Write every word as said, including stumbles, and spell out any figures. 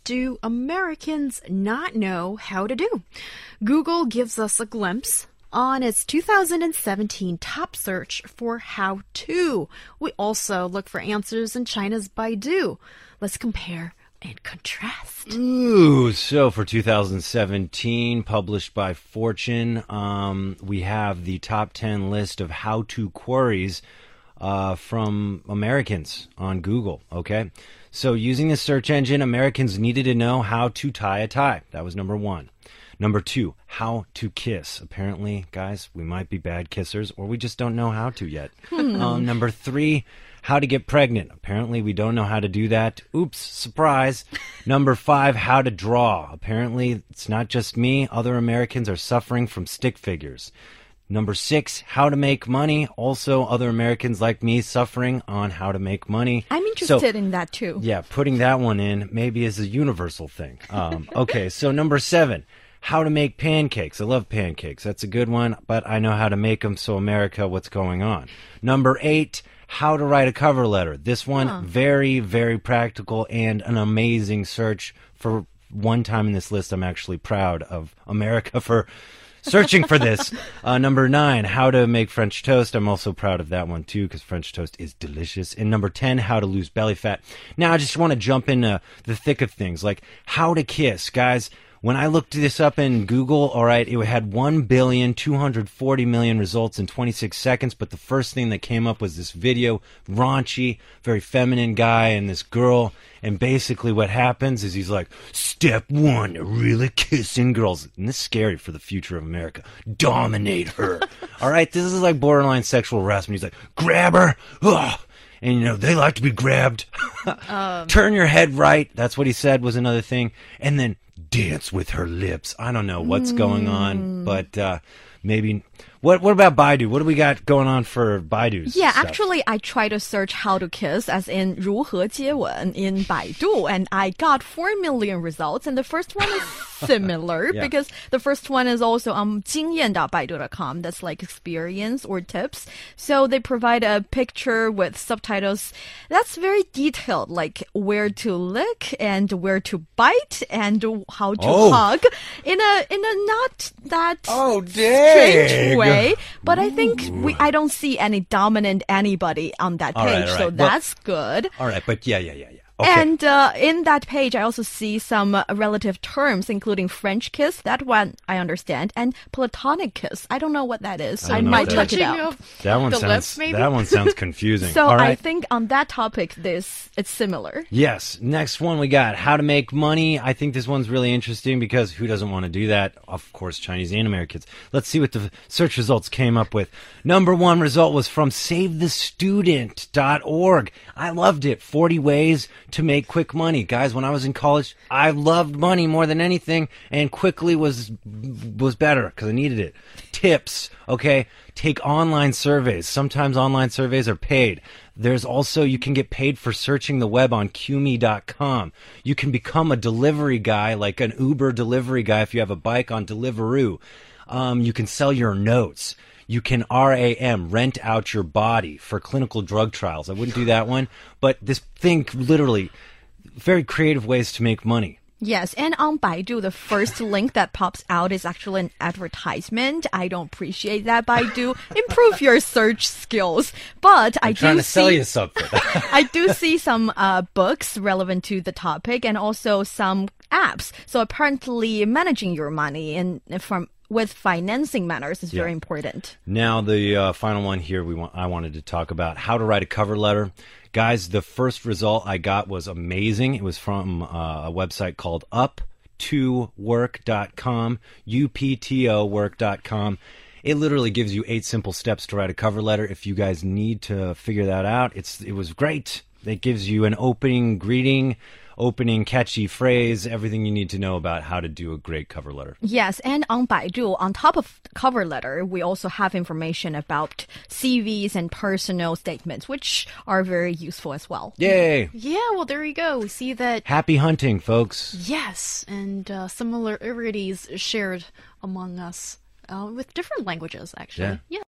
do Americans not know how to do? Google gives us a glimpse on its two thousand seventeen top search for how to. We also look for answers in China's Baidu. Let's compare and contrast. Ooh, so for two thousand seventeen, published by Fortune, um, we have the top ten list of how-to queries uh, from Americans on Google, okay? So using the search engine, Americans needed to know how to tie a tie. That was number one. Number two, how to kiss. Apparently, guys, we might be bad kissers, or we just don't know how to yet. Hmm. Um, number three, how to get pregnant. Apparently, we don't know how to do that. Oops, surprise. Number five, how to draw. Apparently, it's not just me. Other Americans are suffering from stick figures. Number six, how to make money. Also, other Americans like me suffering on how to make money. I'm interested So, in that too. Yeah, putting that one in maybe is a universal thing. Um, okay, so number seven, how to make pancakes. I love pancakes. That's a good one, but I know how to make them. So America, what's going on? Number eight, how to write a cover letter. This one, Huh. very, very practical and an amazing search. For one time in this list, I'm actually proud of America for searching for this. Uh, number nine, how to make French toast. I'm also proud of that one too, because French toast is delicious. And number ten, how to lose belly fat. Now I just want to jump into the thick of things, like how to kiss. Guys, when I looked this up in Google, all right, it had one billion two hundred forty million results in twenty-six seconds, but the first thing that came up was this video, raunchy, very feminine guy and this girl, and basically what happens is he's like, step one, really kissing girls. And this is scary for the future of America. Dominate her. All right, this is like borderline sexual harassment. He's like, grab her. Ugh. And, you know, they like to be grabbed. Um, Turn your head right. That's what he said was another thing. And then dance with her lips. I don't know what's going on, but uh, maybe... What What about Baidu? What do we got going on for Baidu's Yeah, stuff? actually, I tried to search how to kiss as in 如何接吻 in Baidu, and I got four million results. And the first one is similar Yeah. because the first one is also on 经验 dot baidu dot com. That's like experience or tips. So they provide a picture with subtitles that's very detailed, like where to lick and where to bite and how to Oh. hug in a in a not that Oh, strange dang. way. But I think we I don't see any dominant anybody on that All right, page, all so right. Well- that's good. All right, but yeah, yeah, yeah, yeah. Okay. And uh, in that page, I also see some uh, relative terms, including French kiss. That one I understand, and platonic kiss. I don't know what that is. I I, don't know might what check that it touching out. of that one the sounds lips, maybe? that one sounds confusing. So All I right. think on that topic, this it's similar. Yes. Next one we got how to make money. I think this one's really interesting because who doesn't want to do that? Of course, Chinese and Americans. Let's see what the search results came up with. Number one result was from save the student dot org. I loved it. forty ways to make quick money. Guys, when I was in college, I loved money more than anything, and quickly was was better because I needed it. Tips, okay? Take online surveys. Sometimes online surveys are paid. There's also, you can get paid for searching the web on Q me dot com. You can become a delivery guy, like an Uber delivery guy if you have a bike on Deliveroo. Um, you can sell your notes. You can R A M, rent out your body for clinical drug trials. I wouldn't do that one, but this thing literally, very creative ways to make money. Yes, and on Baidu, the first link that pops out is actually an advertisement. I don't appreciate that, Baidu. Improve your search skills. But I I'm do trying to see sell you something. I do see some uh, books relevant to the topic and also some apps. So apparently managing your money and from with financing matters is Yeah. very important. Now, the uh, final one here we want, I wanted to talk about how to write a cover letter. Guys, the first result I got was amazing. It was from uh, a website called up to work dot com, U P T O work dot com. It literally gives you eight simple steps to write a cover letter. If you guys need to figure that out, it's it was great. It gives you an opening greeting, opening catchy phrase, everything you need to know about how to do a great cover letter. Yes, and on Baidu, on top of cover letter, we also have information about C Vs and personal statements, which are very useful as well. Yay! Yeah, well, there you go. We see that, Happy hunting, folks. yes, and uh, similarities shared among us uh, with different languages, actually. Yeah. Yeah.